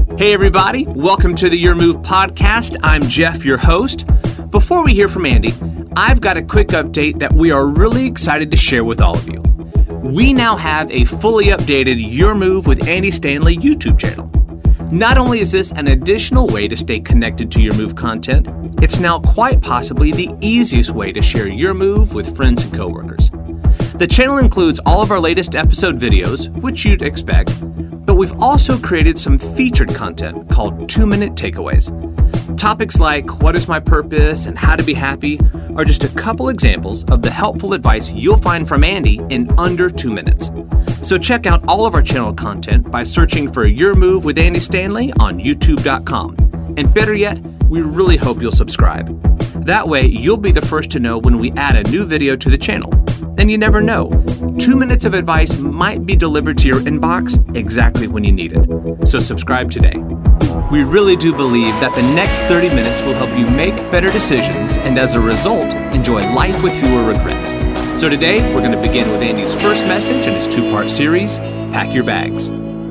Hey everybody, welcome to the Your Move podcast. I'm Jeff, your host. Before we hear from Andy, I've got a quick update that we are really excited to share with all of you. We now have a fully updated Your Move with Andy Stanley YouTube channel. Not only is this an additional way to stay connected to Your Move content, it's now quite possibly the easiest way to share Your Move with friends and coworkers. The channel includes all of our latest episode videos, which you'd expect, but we've also created some featured content called 2-minute takeaways. Topics like what is my purpose and how to be happy are just a couple examples of the helpful advice you'll find from Andy in under 2 minutes. So check out all of our channel content by searching for Your Move with Andy Stanley on youtube.com. And better yet, we really hope you'll subscribe. That way, you'll be the first to know when we add a new video to the channel. And you never know, 2 minutes of advice might be delivered to your inbox exactly when you need it. So subscribe today. We really do believe that the next 30 minutes will help you make better decisions and as a result, enjoy life with fewer regrets. So today, we're going to begin with Andy's first message in his 2-part series, Pack Your Bags.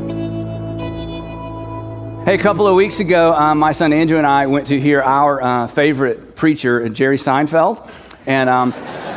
Hey, a couple of weeks ago, my son Andrew and I went to hear our favorite preacher, Jerry Seinfeld, and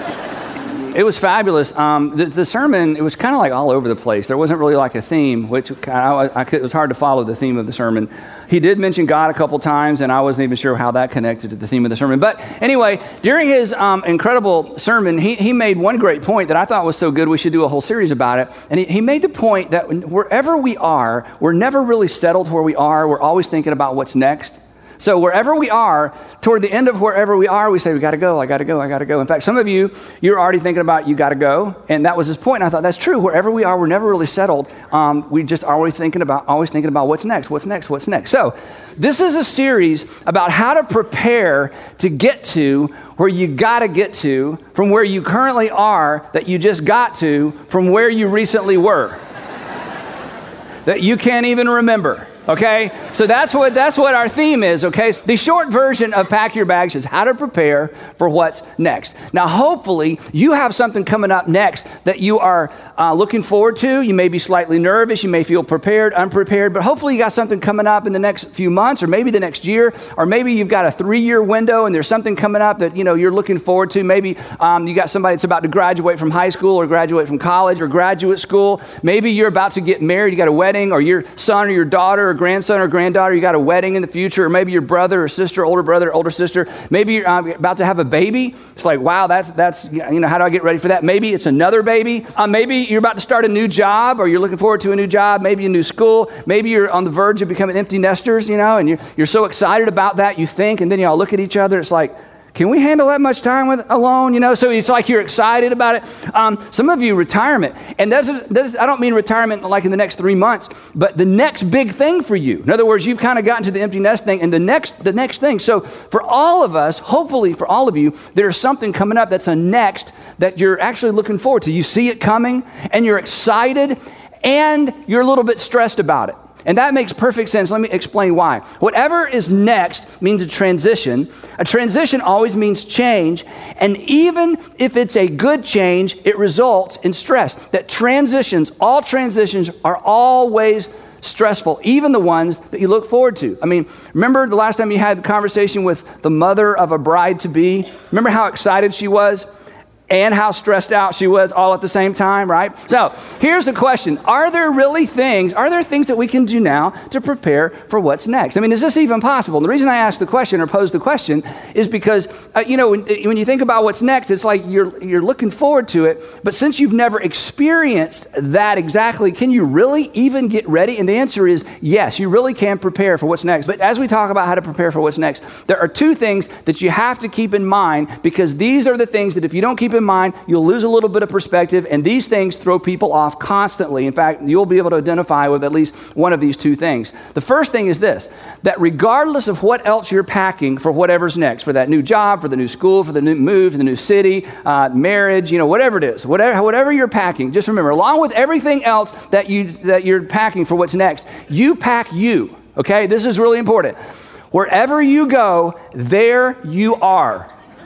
it was fabulous. The sermon, it was kind of like all over the place. There wasn't really like a theme, which it was hard to follow the theme of the sermon. He did mention God a couple times, and I wasn't even sure how that connected to the theme of the sermon. But anyway, during his incredible sermon, he made one great point that I thought was so good we should do a whole series about it. And he made the point that wherever we are, we're never really settled where we are. We're always thinking about what's next. So wherever we are, toward the end of wherever we are, we say, we got to go, I got to go, I got to go. In fact, some of you're already thinking about you got to go. And that was his point. And I thought, that's true. Wherever we are, we're never really settled. We just always thinking about what's next, what's next, what's next. So this is a series about how to prepare to get to where you got to get to from where you currently are that you just got to from where you recently were that you can't even remember. Okay, so that's what our theme is, okay? The short version of Pack Your Bags is how to prepare for what's next. Now, hopefully, you have something coming up next that you are looking forward to. You may be slightly nervous. You may feel prepared, unprepared, but hopefully you got something coming up in the next few months or maybe the next year, or maybe you've got a 3-year window and there's something coming up that, you're looking forward to. Maybe you got somebody that's about to graduate from high school or graduate from college or graduate school. Maybe you're about to get married. You got a wedding, or your son or your daughter or grandson or granddaughter, you got a wedding in the future, or maybe your brother or sister, older sister, maybe you're about to have a baby. It's like, wow, that's how do I get ready for that? Maybe it's another baby. Maybe you're about to start a new job, or you're looking forward to a new job, maybe a new school. Maybe you're on the verge of becoming empty nesters, and you're so excited about that, you think, and then y'all look at each other, it's like, can we handle that much time alone? So it's like you're excited about it. Some of you, retirement. And I don't mean retirement like in the next 3 months, but the next big thing for you. In other words, you've kind of gotten to the empty nest thing and the next thing. So for all of us, hopefully for all of you, there's something coming up that's a next that you're actually looking forward to. You see it coming and you're excited and you're a little bit stressed about it. And that makes perfect sense. Let me explain why. Whatever is next means a transition. A transition always means change. And even if it's a good change, it results in stress. All transitions are always stressful, even the ones that you look forward to. Remember the last time you had the conversation with the mother of a bride-to-be? Remember how excited she was? And how stressed out she was all at the same time, right? So here's the question. Are there things that we can do now to prepare for what's next? Is this even possible? And the reason I ask the question or pose the question is because, when you think about what's next, it's like you're looking forward to it, but since you've never experienced that exactly, can you really even get ready? And the answer is yes, you really can prepare for what's next. But as we talk about how to prepare for what's next, there are 2 things that you have to keep in mind, because these are the things that if you don't keep in mind, you'll lose a little bit of perspective, and these things throw people off constantly. In fact, you'll be able to identify with at least one of these 2 things. The first thing is this, that regardless of what else you're packing for whatever's next, for that new job, for the new school, for the new move, for the new city, marriage, whatever it is, whatever you're packing, just remember, along with everything else that you're packing for what's next, you pack you, okay? This is really important. Wherever you go, there you are.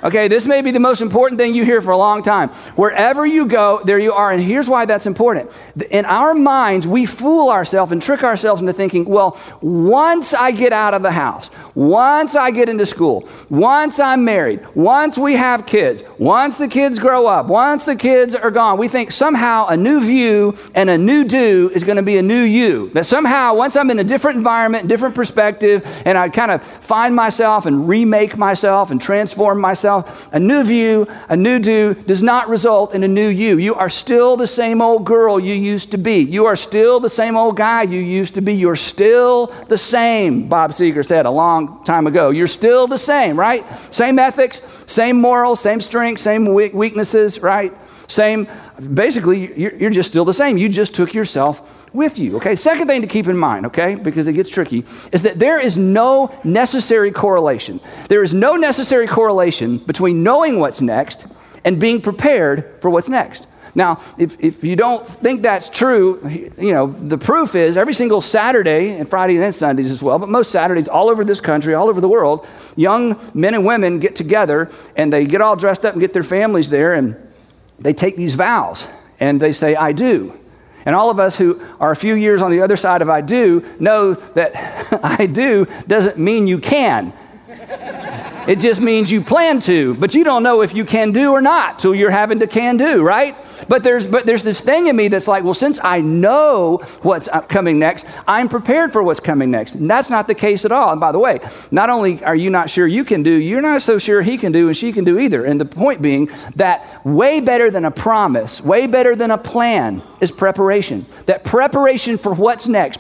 Okay, this may be the most important thing you hear for a long time. Wherever you go, there you are. And here's why that's important. In our minds, we fool ourselves and trick ourselves into thinking, well, once I get out of the house, once I get into school, once I'm married, once we have kids, once the kids grow up, once the kids are gone, we think somehow a new view and a new do is going to be a new you. That somehow once I'm in a different environment, different perspective, and I kind of find myself and remake myself and transform myself, a new view, a new do does not result in a new you. You are still the same old girl you used to be. You are still the same old guy you used to be. You're still the same, Bob Seger said a long time ago. You're still the same, right? Same ethics, same morals, same strengths, same weaknesses, right? Basically, you're just still the same. You just took yourself with you, okay? Second thing to keep in mind, okay, because it gets tricky, is that there is no necessary correlation. There is no necessary correlation between knowing what's next and being prepared for what's next. Now, if you don't think that's true, you know, the proof is every single Saturday, and Fridays and Sundays as well, but most Saturdays all over this country, all over the world, young men and women get together and they get all dressed up and get their families there and they take these vows and they say, I do. And all of us who are a few years on the other side of I do know that I do doesn't mean you can. It just means you plan to, but you don't know if you can do or not, so you're having to can do, right? But there's this thing in me that's like, well, since I know what's coming next, I'm prepared for what's coming next. And that's not the case at all. And by the way, not only are you not sure you can do, you're not so sure he can do and she can do either. And the point being that way better than a promise, way better than a plan is preparation. That preparation for what's next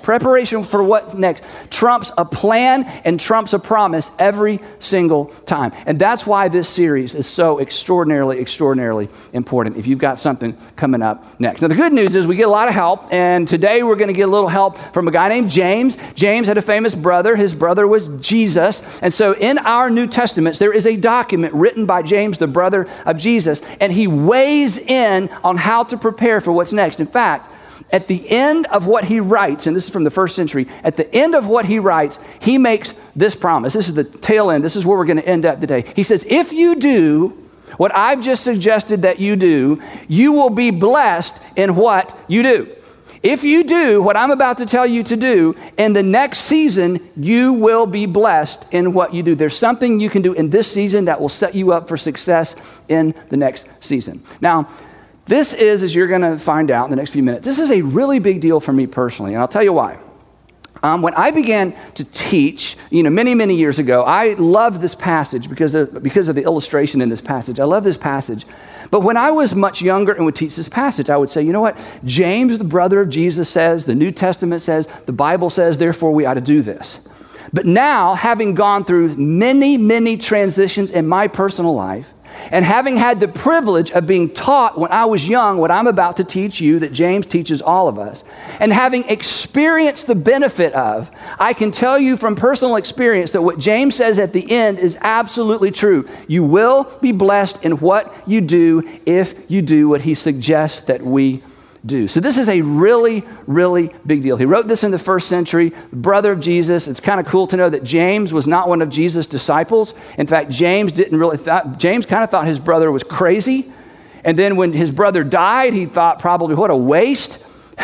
trumps a plan and trumps a promise every single time. And that's why this series is so extraordinarily important if you've got something coming up next. Now, the good news is we get a lot of help, and today we're going to get a little help from a guy named James. James had a famous brother. His brother was Jesus. And so in our New Testaments, there is a document written by James, the brother of Jesus, and he weighs in on how to prepare for what's next. In fact, at the end of what he writes, and this is from the first century, at the end of what he writes, he makes this promise. This is the tail end. This is where we're going to end up today. He says, if you do what I've just suggested that you do, you will be blessed in what you do. If you do what I'm about to tell you to do, in the next season, you will be blessed in what you do. There's something you can do in this season that will set you up for success in the next season. Now, this is, as you're going to find out in the next few minutes, this is a really big deal for me personally, and I'll tell you why. When I began to teach, many years ago, I loved this passage because of the illustration in this passage. I love this passage. But when I was much younger and would teach this passage, I would say, you know what? James, the brother of Jesus, says, the New Testament says, the Bible says, therefore we ought to do this. But now, having gone through many transitions in my personal life, and having had the privilege of being taught when I was young what I'm about to teach you that James teaches all of us, and having experienced the benefit of, I can tell you from personal experience that what James says at the end is absolutely true. You will be blessed in what you do if you do what he suggests that we do. So this is a really big deal. He wrote this in the first century, brother of Jesus. It's kind of cool to know that James was not one of Jesus' disciples. In fact, James kind of thought his brother was crazy. And then when his brother died, he thought probably, what a waste.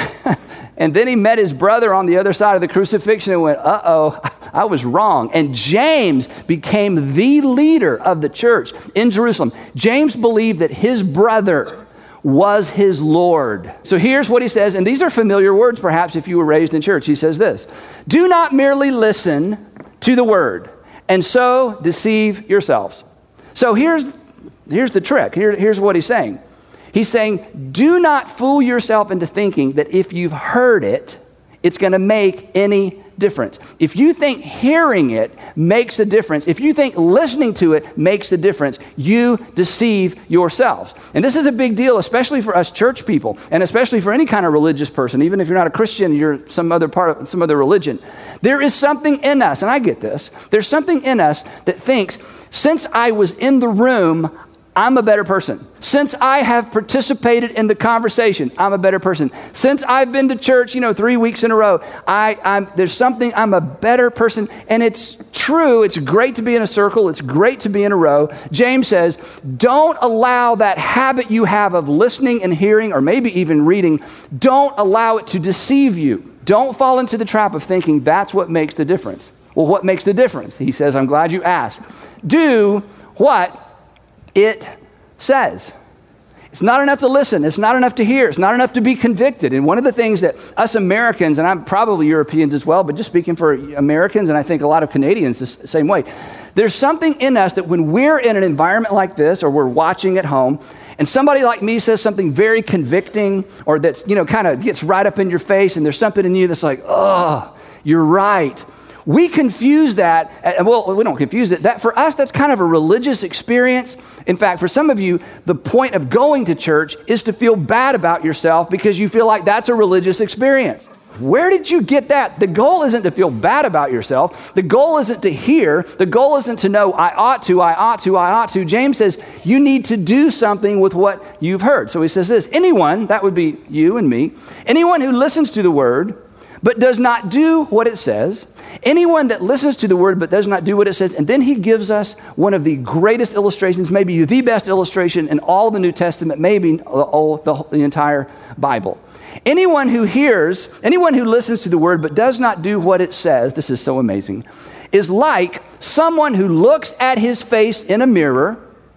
And then he met his brother on the other side of the crucifixion and went, uh-oh, I was wrong. And James became the leader of the church in Jerusalem. James believed that his brother was his Lord. So here's what he says, and these are familiar words perhaps if you were raised in church. He says this, do not merely listen to the word and so deceive yourselves. So here's the trick. Here's what he's saying. He's saying, do not fool yourself into thinking that if you've heard it, it's going to make any difference. If you think hearing it makes a difference, if you think listening to it makes a difference, you deceive yourselves. And this is a big deal, especially for us church people, and especially for any kind of religious person. Even if you're not a Christian, you're some other religion. There is something in us, and I get this, there's something in us that thinks, since I was in the room, I'm a better person. Since I have participated in the conversation, I'm a better person. Since I've been to church, 3 weeks in a row, I'm a better person. And it's true. It's great to be in a circle. It's great to be in a row. James says, don't allow that habit you have of listening and hearing, or maybe even reading, don't allow it to deceive you. Don't fall into the trap of thinking that's what makes the difference. Well, what makes the difference? He says, I'm glad you asked. Do what it says. It's not enough to listen. It's not enough to hear. It's not enough to be convicted. And one of the things that us Americans, and I'm probably Europeans as well, but just speaking for Americans, and I think a lot of Canadians the same way, there's something in us that when we're in an environment like this, or we're watching at home, and somebody like me says something very convicting, or that's, kind of gets right up in your face, and there's something in you that's like, oh, you're right. We confuse that, well, we don't confuse it. That for us, that's kind of a religious experience. In fact, for some of you, the point of going to church is to feel bad about yourself because you feel like that's a religious experience. Where did you get that? The goal isn't to feel bad about yourself. The goal isn't to hear. The goal isn't to know, I ought to. James says, you need to do something with what you've heard. So he says this, anyone, that would be you and me, anyone who listens to the word, but does not do what it says, anyone that listens to the word but does not do what it says, and then he gives us one of the greatest illustrations, maybe the best illustration in all the New Testament, maybe the entire Bible. Anyone who listens to the word but does not do what it says, this is so amazing, is like someone who looks at his face in a mirror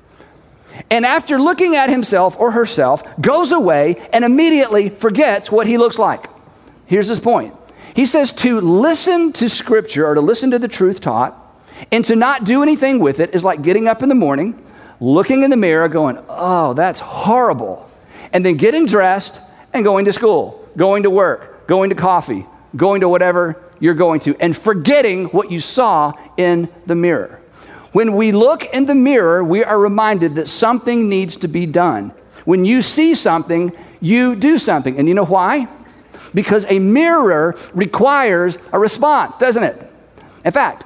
and after looking at himself or herself goes away and immediately forgets what he looks like. Here's his point. He says to listen to Scripture or to listen to the truth taught and to not do anything with it is like getting up in the morning, looking in the mirror, going, oh, that's horrible. And then getting dressed and going to school, going to work, going to coffee, going to whatever you're going to, and forgetting what you saw in the mirror. When we look in the mirror, we are reminded that something needs to be done. When you see something, you do something. And you know why? Because a mirror requires a response, doesn't it? In fact,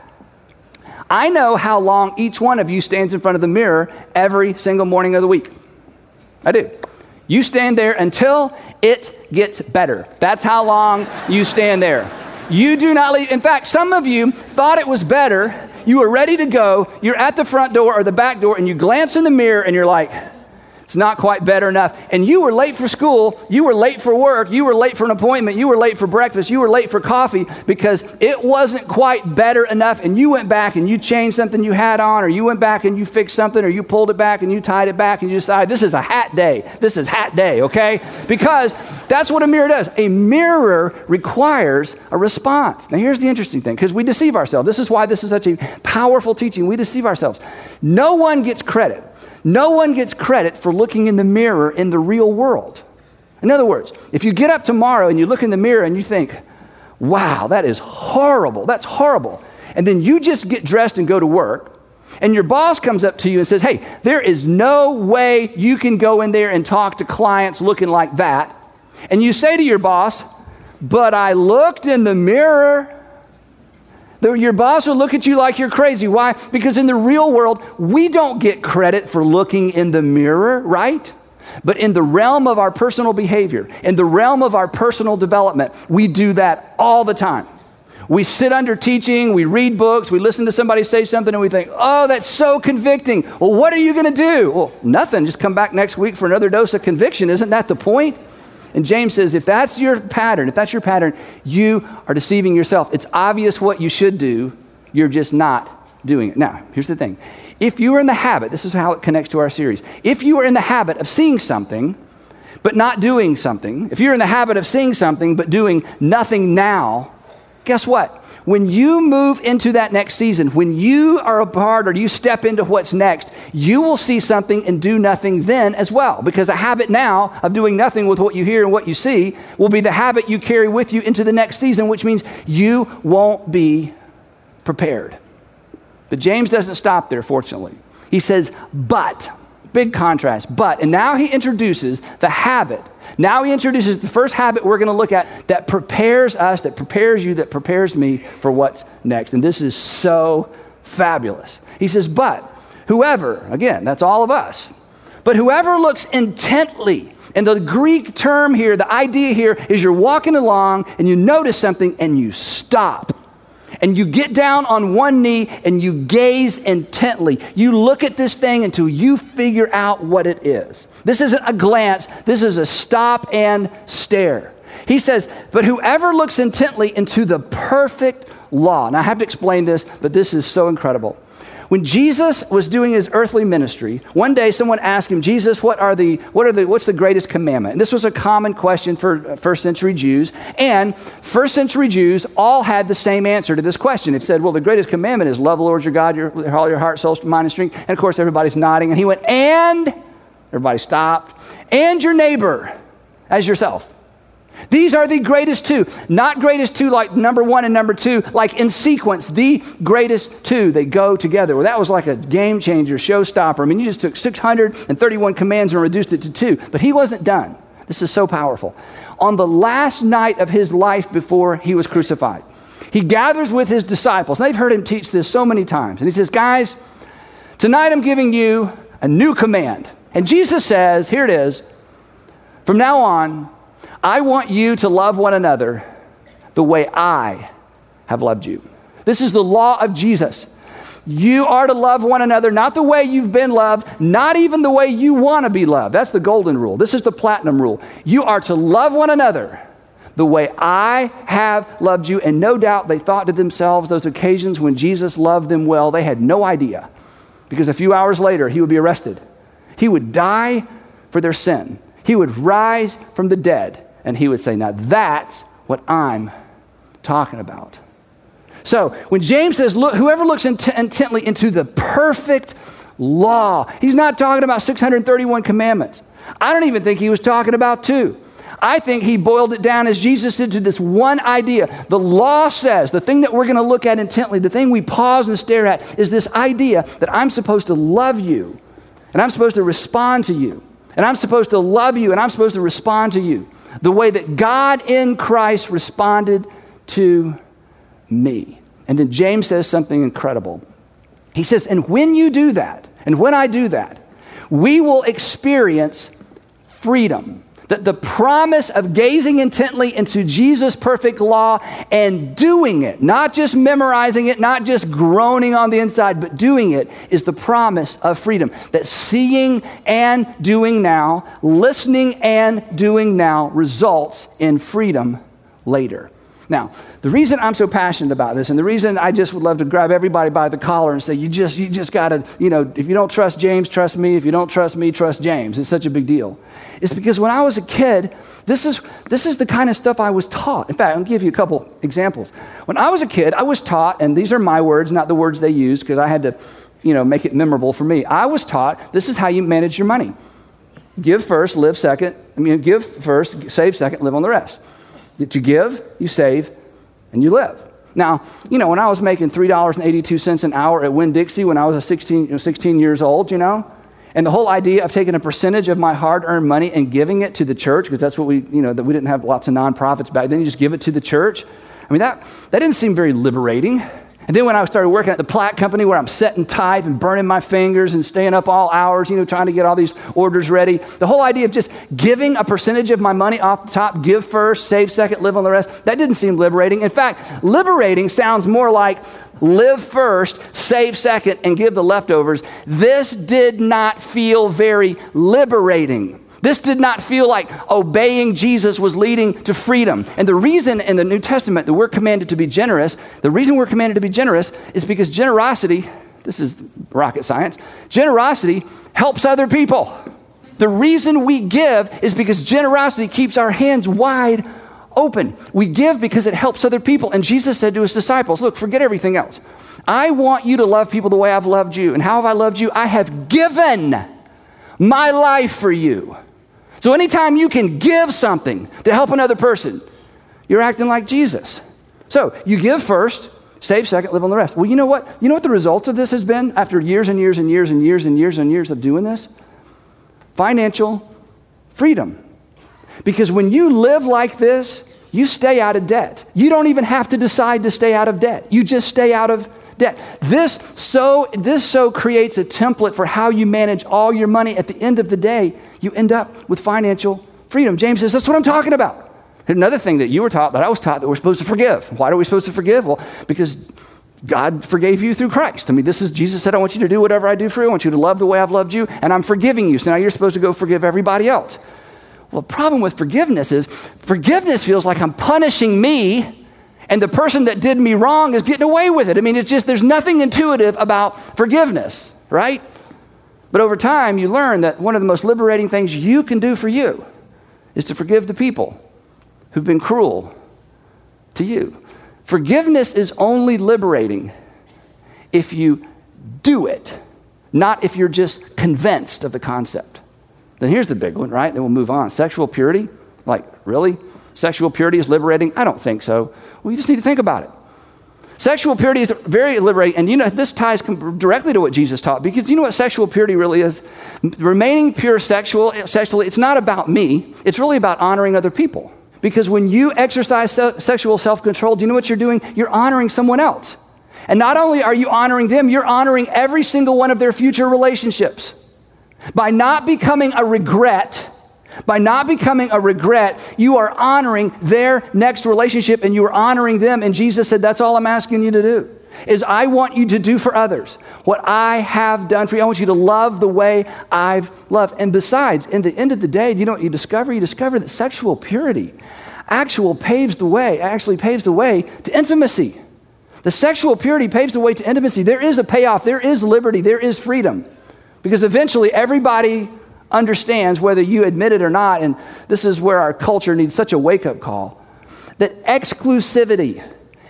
I know how long each one of you stands in front of the mirror every single morning of the week. I do. You stand there until it gets better. That's how long you stand there. You do not leave. In fact, some of you thought it was better. You were ready to go. You're at the front door or the back door, and you glance in the mirror, and you're like, it's not quite better enough. And you were late for school, you were late for work, you were late for an appointment, you were late for breakfast, you were late for coffee because it wasn't quite better enough. And you went back and you changed something you had on, or you went back and you fixed something, or you pulled it back and you tied it back and you decided this is a hat day. This is hat day, okay? Because that's what a mirror does. A mirror requires a response. Now here's the interesting thing, because we deceive ourselves. This is why this is such a powerful teaching. We deceive ourselves. No one gets credit. No one gets credit for looking in the mirror in the real world. In other words, if you get up tomorrow and you look in the mirror and you think, wow, that is horrible. That's horrible. And then you just get dressed and go to work, and your boss comes up to you and says, hey, there is no way you can go in there and talk to clients looking like that. And you say to your boss, but I looked in the mirror. Your boss will look at you like you're crazy. Why? Because in the real world, we don't get credit for looking in the mirror, right? But in the realm of our personal behavior, in the realm of our personal development, we do that all the time. We sit under teaching, we read books, we listen to somebody say something, and we think, oh, that's so convicting. Well, what are you going to do? Well, nothing. Just come back next week for another dose of conviction. Isn't that the point? And James says, if that's your pattern, you are deceiving yourself. It's obvious what you should do. You're just not doing it. Now, here's the thing. If you are in the habit, this is how it connects to our series. If you are in the habit of seeing something, but not doing something, if you're in the habit of seeing something, but doing nothing now, guess what? When you move into that next season, when you are a part or you step into what's next, you will see something and do nothing then as well. Because a habit now of doing nothing with what you hear and what you see will be the habit you carry with you into the next season, which means you won't be prepared. But James doesn't stop there, fortunately. He says, but, big contrast, but, and now he introduces the habit. Now he introduces the first habit we're going to look at that prepares us, that prepares you, that prepares me for what's next. And this is so fabulous. He says, but whoever, again, that's all of us. but whoever looks intently, and the Greek term here, the idea here is you're walking along and you notice something and you stop. And you get down on one knee and you gaze intently. You look at this thing until you figure out what it is. This isn't a glance. This is a stop and stare. He says, but whoever looks intently into the perfect law. Now I have to explain this, but this is so incredible. When Jesus was doing his earthly ministry, one day someone asked him, Jesus, what's the greatest commandment? And this was a common question for first century Jews. And first century Jews all had the same answer to this question. It said, well, the greatest commandment is love the Lord your God with all your heart, soul, mind, and strength. And of course, everybody's nodding. And he went, and everybody stopped. And your neighbor as yourself. These are the greatest two, not greatest two like number one and number two, like in sequence, the greatest two. They go together. Well, that was like a game changer, showstopper. I mean, you just took 631 commands and reduced it to two, but he wasn't done. This is so powerful. On the last night of his life before he was crucified, he gathers with his disciples, and they've heard him teach this so many times. And he says, guys, tonight I'm giving you a new command. And Jesus says, here it is, from now on, I want you to love one another the way I have loved you. This is the law of Jesus. You are to love one another, not the way you've been loved, not even the way you want to be loved. That's the golden rule. This is the platinum rule. You are to love one another the way I have loved you. And no doubt they thought to themselves, those occasions when Jesus loved them well, they had no idea. Because a few hours later, he would be arrested. He would die for their sin. He would rise from the dead. And he would say, now that's what I'm talking about. So when James says, look, whoever looks intently into the perfect law, he's not talking about 631 commandments. I don't even think he was talking about two. I think he boiled it down, as Jesus did, to this one idea. The law says, the thing that we're going to look at intently, the thing we pause and stare at, is this idea that I'm supposed to love you, and I'm supposed to respond to you, and I'm supposed to love you, and I'm supposed to respond to you the way that God in Christ responded to me. And then James says something incredible. He says, and when you do that, and when I do that, we will experience freedom. That the promise of gazing intently into Jesus' perfect law and doing it, not just memorizing it, not just groaning on the inside, but doing it, is the promise of freedom. That seeing and doing now, listening and doing now results in freedom later. Now, the reason I'm so passionate about this, and the reason I just would love to grab everybody by the collar and say, you just got to, if you don't trust James, trust me. If you don't trust me, trust James. It's such a big deal. It's because when I was a kid, this is the kind of stuff I was taught. In fact, I'll give you a couple examples. When I was a kid, I was taught, and these are my words, not the words they use, because I had to, make it memorable for me. I was taught this is how you manage your money. Give first, live second. Give first, save second, live on the rest. That you give, you save, and you live. Now, when I was making $3.82 an hour at Winn-Dixie when I was 16 years old, and the whole idea of taking a percentage of my hard-earned money and giving it to the church, because that's what that we didn't have lots of nonprofits back then, you just give it to the church. That didn't seem very liberating. And then when I started working at the Plaque Company, where I'm setting type and burning my fingers and staying up all hours, trying to get all these orders ready, the whole idea of just giving a percentage of my money off the top, give first, save second, live on the rest, that didn't seem liberating. In fact, liberating sounds more like live first, save second, and give the leftovers. This did not feel very liberating. This did not feel like obeying Jesus was leading to freedom. And the reason in the New Testament that we're commanded to be generous, the reason we're commanded to be generous is because generosity, this is rocket science, generosity helps other people. The reason we give is because generosity keeps our hands wide open. We give because it helps other people. And Jesus said to his disciples, look, forget everything else. I want you to love people the way I've loved you. And how have I loved you? I have given my life for you. So anytime you can give something to help another person, you're acting like Jesus. So you give first, save second, live on the rest. Well, you know what? You know what the results of this has been after years and years and years and years and years and years of doing this? Financial freedom. Because when you live like this, you stay out of debt. You don't even have to decide to stay out of debt. You just stay out of debt. This so creates a template for how you manage all your money. At the end of the day, you end up with financial freedom. James says, that's what I'm talking about. Another thing that you were taught, that I was taught, that we're supposed to forgive. Why are we supposed to forgive? Well, because God forgave you through Christ. I mean, Jesus said, I want you to do whatever I do for you. I want you to love the way I've loved you, and I'm forgiving you. So now you're supposed to go forgive everybody else. Well, the problem with forgiveness is forgiveness feels like I'm punishing me, and the person that did me wrong is getting away with it. I mean, it's just, there's nothing intuitive about forgiveness, right? But over time, you learn that one of the most liberating things you can do for you is to forgive the people who've been cruel to you. Forgiveness is only liberating if you do it, not if you're just convinced of the concept. Then here's the big one, right? Then we'll move on. Sexual purity? Like, really? Sexual purity is liberating? I don't think so. Well, you just need to think about it. Sexual purity is very liberating, and you know, this ties directly to what Jesus taught, because you know what sexual purity really is? Remaining pure sexually, it's not about me. It's really about honoring other people. Because when you exercise sexual self-control, do you know what you're doing? You're honoring someone else. And not only are you honoring them, you're honoring every single one of their future relationships. By not becoming a regret, you are honoring their next relationship, and you are honoring them. And Jesus said, that's all I'm asking you to do, is I want you to do for others what I have done for you. I want you to love the way I've loved. And besides, in the end of the day, do you know what you discover? You discover that sexual purity actually paves the way to intimacy. The sexual purity paves the way to intimacy. There is a payoff. There is liberty. There is freedom. Because eventually everybody understands, whether you admit it or not, and this is where our culture needs such a wake-up call, that exclusivity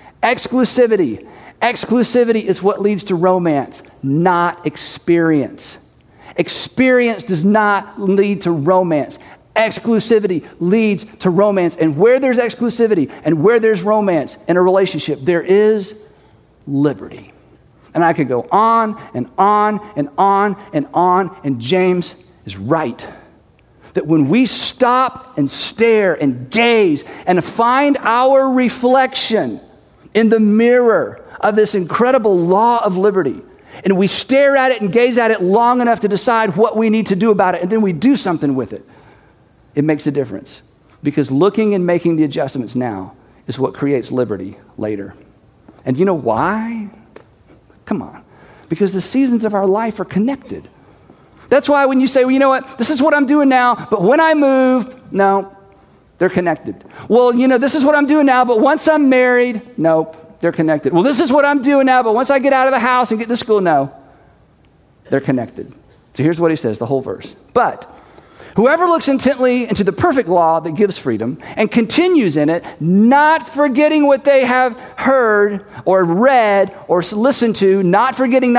is what leads to romance, not experience. Experience does not lead to romance. Exclusivity leads to romance. And where there's exclusivity and where there's romance in a relationship, there is liberty. And I could go on and on and on and on, and James is right. That when we stop and stare and gaze and find our reflection in the mirror of this incredible law of liberty, and we stare at it and gaze at it long enough to decide what we need to do about it, and then we do something with it, it makes a difference. Because looking and making the adjustments now is what creates liberty later. And you know why? Come on. Because the seasons of our life are connected. That's why when you say, well, you know what, this is what I'm doing now, but when I move, no, they're connected. Well, you know, this is what I'm doing now, but once I'm married, nope, they're connected. Well, this is what I'm doing now, but once I get out of the house and get to school, no, they're connected. So here's what he says, the whole verse. But whoever looks intently into the perfect law that gives freedom and continues in it, not forgetting what they have heard or read or listened to, not forgetting,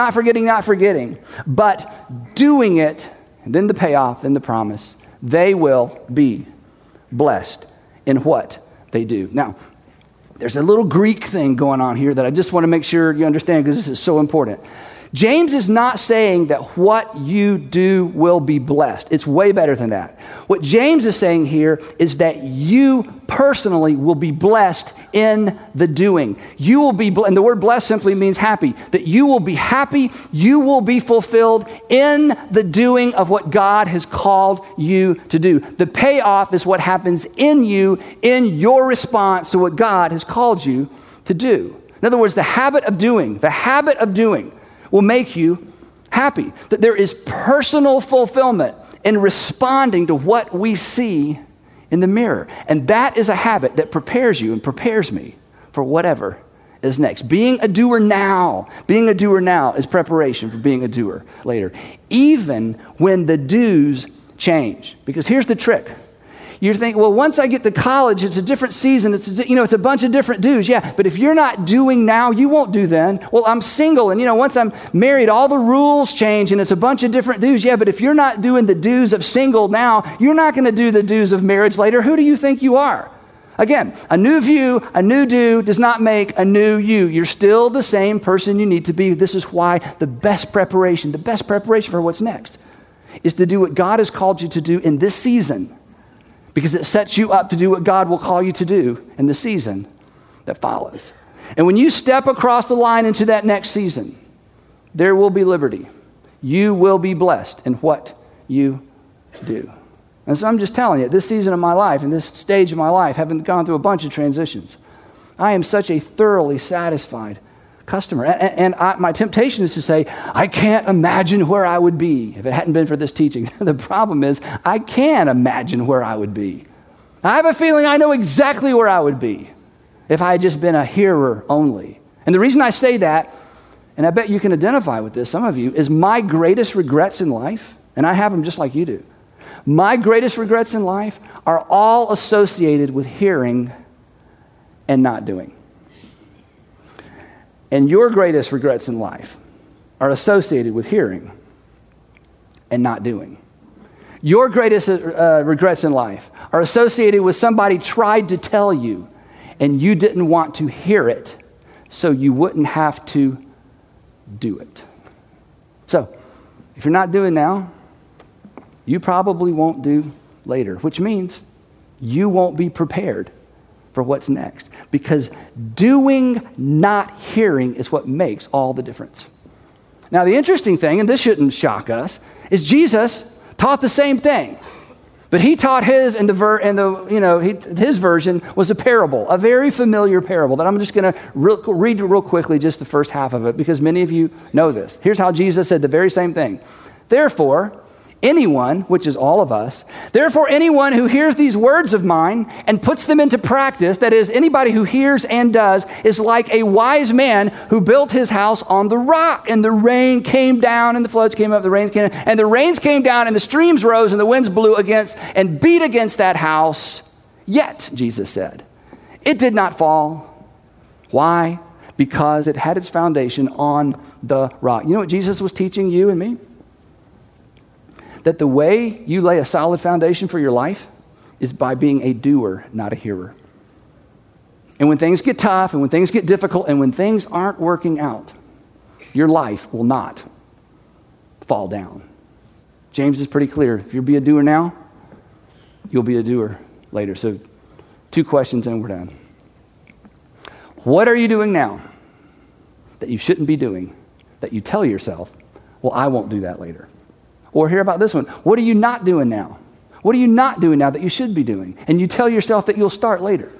but doing it, and then the payoff, then the promise, they will be blessed in what they do. Now, there's a little Greek thing going on here that I just want to make sure you understand, because this is so important. James is not saying that what you do will be blessed. It's way better than that. What James is saying here is that you personally will be blessed in the doing. You will be, and the word blessed simply means happy, that you will be happy, you will be fulfilled in the doing of what God has called you to do. The payoff is what happens in you, in your response to what God has called you to do. In other words, the habit of doing will make you happy. That there is personal fulfillment in responding to what we see in the mirror. And that is a habit that prepares you and prepares me for whatever is next. Being a doer now is preparation for being a doer later. Even when the do's change. Because here's the trick. You think, well, once I get to college, it's a different season. It's a bunch of different do's. Yeah, but if you're not doing now, you won't do then. Well, I'm single, and once I'm married, all the rules change, and it's a bunch of different do's. Yeah, but if you're not doing the do's of single now, you're not going to do the do's of marriage later. Who do you think you are? Again, a new view, a new do does not make a new you. You're still the same person you need to be. This is why the best preparation for what's next is to do what God has called you to do in this season. Because it sets you up to do what God will call you to do in the season that follows. And when you step across the line into that next season, there will be liberty. You will be blessed in what you do. And so I'm just telling you, this season of my life and this stage of my life, having gone through a bunch of transitions, I am such a thoroughly satisfied customer. And my temptation is to say, I can't imagine where I would be if it hadn't been for this teaching. The problem is, I can imagine where I would be. I have a feeling I know exactly where I would be if I had just been a hearer only. And the reason I say that, and I bet you can identify with this, some of you, is my greatest regrets in life, and I have them just like you do. My greatest regrets in life are all associated with hearing and not doing. And your greatest regrets in life are associated with hearing and not doing. Your greatest regrets in life are associated with somebody tried to tell you and you didn't want to hear it, so you wouldn't have to do it. So, if you're not doing now, you probably won't do later, which means you won't be prepared for what's next. Because doing, not hearing, is what makes all the difference. Now, the interesting thing, and this shouldn't shock us, is Jesus taught the same thing. But he taught his, his version was a parable, a very familiar parable that I'm just going to read real quickly, just the first half of it, because many of you know this. Here's how Jesus said the very same thing. Therefore, anyone, which is all of us, therefore anyone who hears these words of mine and puts them into practice, that is, anybody who hears and does, is like a wise man who built his house on the rock. And the rain came down and the floods came up, the rains came down, and the rains came down and the streams rose and the winds blew against and beat against that house. Yet, Jesus said, it did not fall. Why? Because it had its foundation on the rock. You know what Jesus was teaching you and me? That the way you lay a solid foundation for your life is by being a doer, not a hearer. And when things get tough and when things get difficult and when things aren't working out, your life will not fall down. James is pretty clear. If you'll be a doer now, you'll be a doer later. So 2 questions and we're done. What are you doing now that you shouldn't be doing, that you tell yourself, well, I won't do that later? Or hear about this one. What are you not doing now? What are you not doing now that you should be doing? And you tell yourself that you'll start later.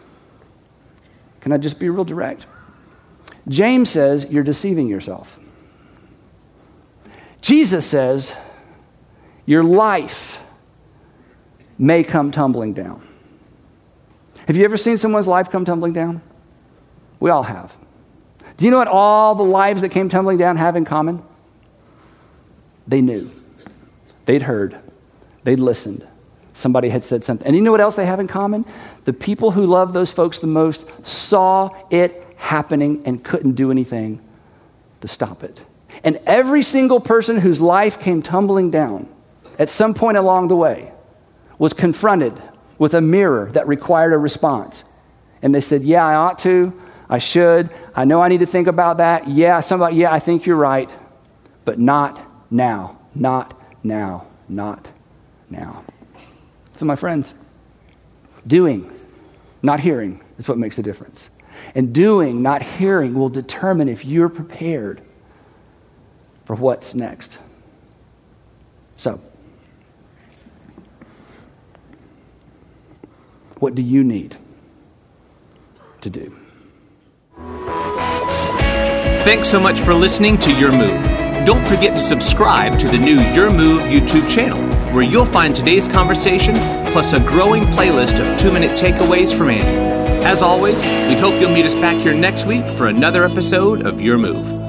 Can I just be real direct? James says you're deceiving yourself. Jesus says your life may come tumbling down. Have you ever seen someone's life come tumbling down? We all have. Do you know what all the lives that came tumbling down have in common? They knew. They'd heard. They'd listened. Somebody had said something. And you know what else they have in common? The people who love those folks the most saw it happening and couldn't do anything to stop it. And every single person whose life came tumbling down at some point along the way was confronted with a mirror that required a response. And they said, yeah, I ought to. I should. I know I need to think about that. Yeah, I think you're right. But not now. Not now. Not now. So my friends, doing, not hearing is what makes the difference. And doing, not hearing, will determine if you're prepared for what's next. So, what do you need to do? Thanks so much for listening to Your Move. Don't forget to subscribe to the new Your Move YouTube channel, where you'll find today's conversation, plus a growing playlist of 2-minute takeaways from Andy. As always, we hope you'll meet us back here next week for another episode of Your Move.